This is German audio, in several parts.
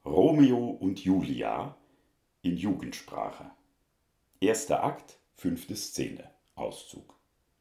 Romeo und Julia in Jugendsprache. Erster Akt, 5. Szene. Auszug.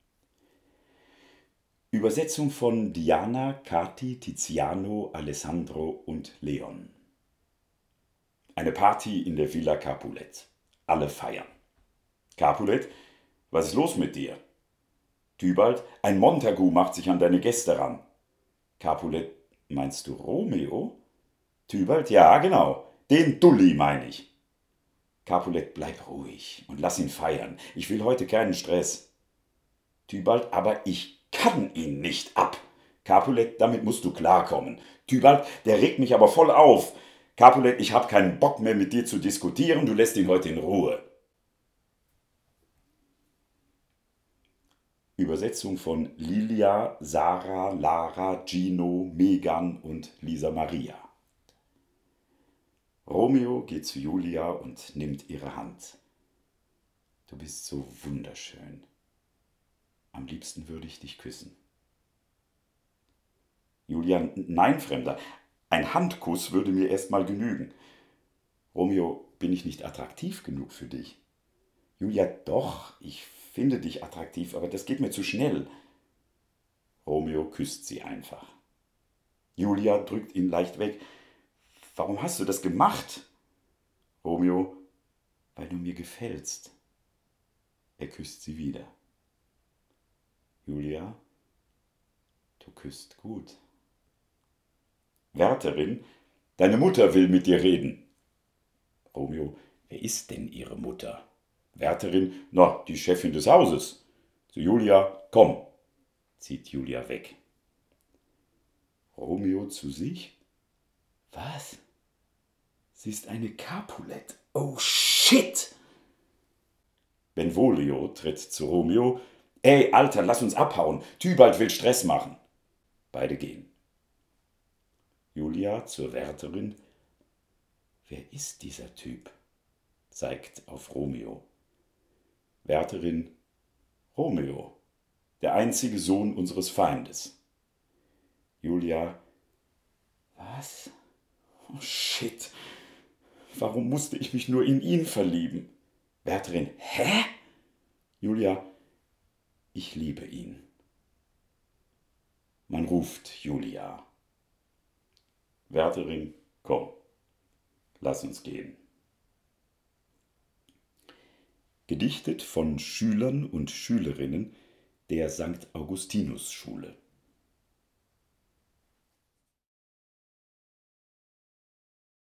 Übersetzung von Diana, Kathi, Tiziano, Alessandro und Leon. Eine Party in der Villa Capulet. Alle feiern. Capulet: Was ist los mit dir? Tybalt: Ein Montagu macht sich an deine Gäste ran. Capulet: Meinst du Romeo? Tybalt: Ja, genau. Den Dulli meine ich. Capulet: Bleib ruhig und lass ihn feiern. Ich will heute keinen Stress. Tybalt: Aber ich kann ihn nicht ab. Capulet: Damit musst du klarkommen. Tybalt: Der regt mich aber voll auf. Capulet: Ich hab keinen Bock mehr mit dir zu diskutieren, du lässt ihn heute in Ruhe. Übersetzung von Lilia, Sarah, Lara, Gino, Megan und Lisa Maria. Romeo geht zu Julia und nimmt ihre Hand. Du bist so wunderschön. Am liebsten würde ich dich küssen. Julia: Nein, Fremder, ein Handkuss würde mir erst mal genügen. Romeo: Bin ich nicht attraktiv genug für dich? Julia: Doch, ich finde dich attraktiv, aber das geht mir zu schnell. Romeo küsst sie einfach. Julia drückt ihn leicht weg. Warum hast du das gemacht? Romeo: Weil du mir gefällst. Er küsst sie wieder. Julia: Du küsst gut. Wärterin: Deine Mutter will mit dir reden. Romeo: Wer ist denn ihre Mutter? Wärterin: Na, die Chefin des Hauses. Zu Julia: Komm. Zieht Julia weg. Romeo zu sich: Was? Sie ist eine Capulet. Oh shit! Benvolio tritt zu Romeo: Ey, Alter, lass uns abhauen. Tybalt will Stress machen. Beide gehen. Julia zur Wärterin: Wer ist dieser Typ? Zeigt auf Romeo. Wärterin: Romeo, der einzige Sohn unseres Feindes. Julia: Was? Oh shit. Warum musste ich mich nur in ihn verlieben? Wärterin: Hä? Julia: Ich liebe ihn. Man ruft Julia. Wärterin: Komm, lass uns gehen. Gedichtet von Schülern und Schülerinnen der St. Augustinus Schule.